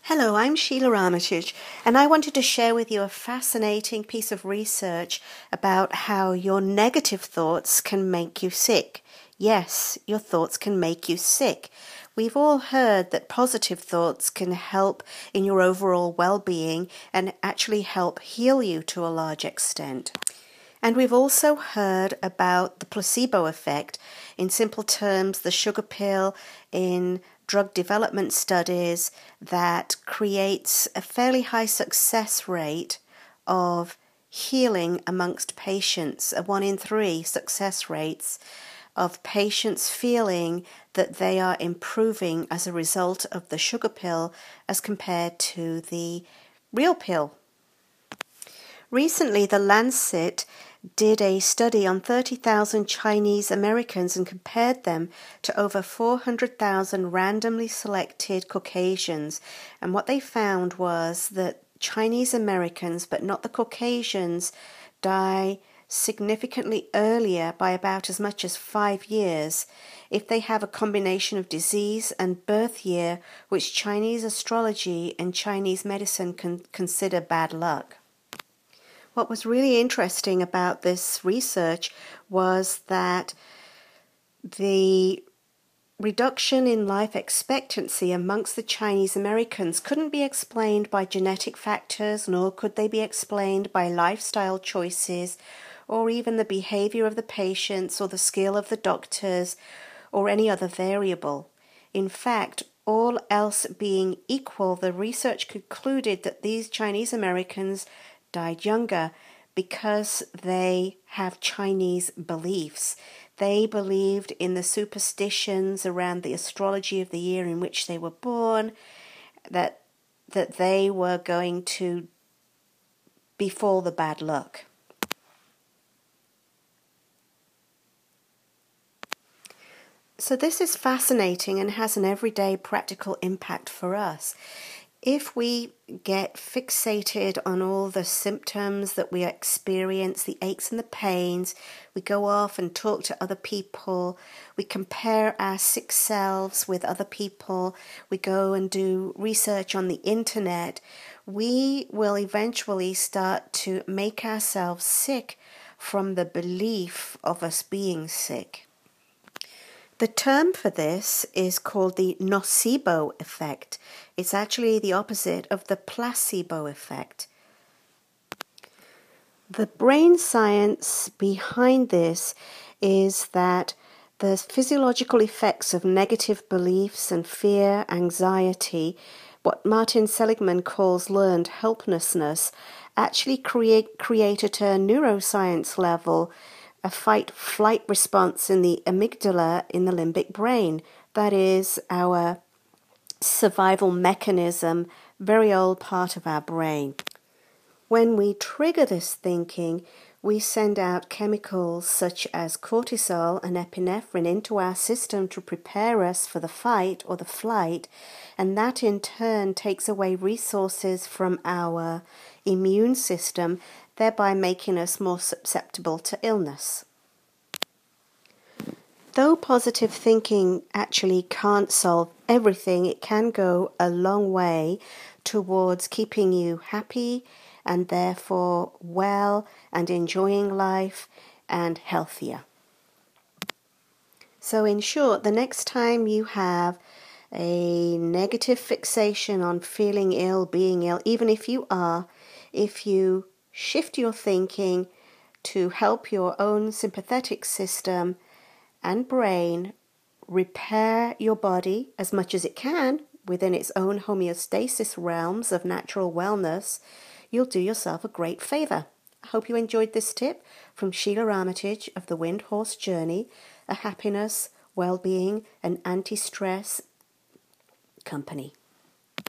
Hello, I'm Sheila Armitage, and I wanted to share with you a fascinating piece of research about how your negative thoughts can make you sick. Yes, your thoughts can make you sick. We've all heard that positive thoughts can help in your overall well-being and actually help heal you to a large extent. And we've also heard about the placebo effect, in simple terms, the sugar pill in drug development studies that creates a fairly high success rate of healing amongst patients, a 1 in 3 success rates of patients feeling that they are improving as a result of the sugar pill as compared to the real pill. Recently, The Lancet did a study on 30,000 Chinese Americans and compared them to over 400,000 randomly selected Caucasians. And what they found was that Chinese Americans, but not the Caucasians, die significantly earlier by about as much as 5 years if they have a combination of disease and birth year, which Chinese astrology and Chinese medicine can consider bad luck. What was really interesting about this research was that the reduction in life expectancy amongst the Chinese Americans couldn't be explained by genetic factors, nor could they be explained by lifestyle choices, or even the behavior of the patients, or the skill of the doctors, or any other variable. In fact, all else being equal, the research concluded that these Chinese Americans died younger because they have Chinese beliefs. They believed in the superstitions around the astrology of the year in which they were born, that they were going to befall the bad luck. So this is fascinating and has an everyday practical impact for us. If we get fixated on all the symptoms that we experience, the aches and the pains, we go off and talk to other people, we compare our sick selves with other people, we go and do research on the internet, we will eventually start to make ourselves sick from the belief of us being sick. The term for this is called the nocebo effect. It's actually the opposite of the placebo effect. The brain science behind this is that the physiological effects of negative beliefs and fear, anxiety, what Martin Seligman calls learned helplessness, actually create at a neuroscience level a fight-flight response in the amygdala in the limbic brain. That is our survival mechanism, very old part of our brain. When we trigger this thinking, we send out chemicals such as cortisol and epinephrine into our system to prepare us for the fight or the flight, and that in turn takes away resources from our immune system, thereby making us more susceptible to illness. Though positive thinking actually can't solve everything, it can go a long way towards keeping you happy and therefore well and enjoying life and healthier. So in short, the next time you have a negative fixation on feeling ill, being ill, even if you are, if you shift your thinking to help your own sympathetic system and brain repair your body as much as it can within its own homeostasis realms of natural wellness, you'll do yourself a great favor. I hope you enjoyed this tip from Sheila Armitage of the Wind Horse Journey, a happiness, well-being and anti-stress company.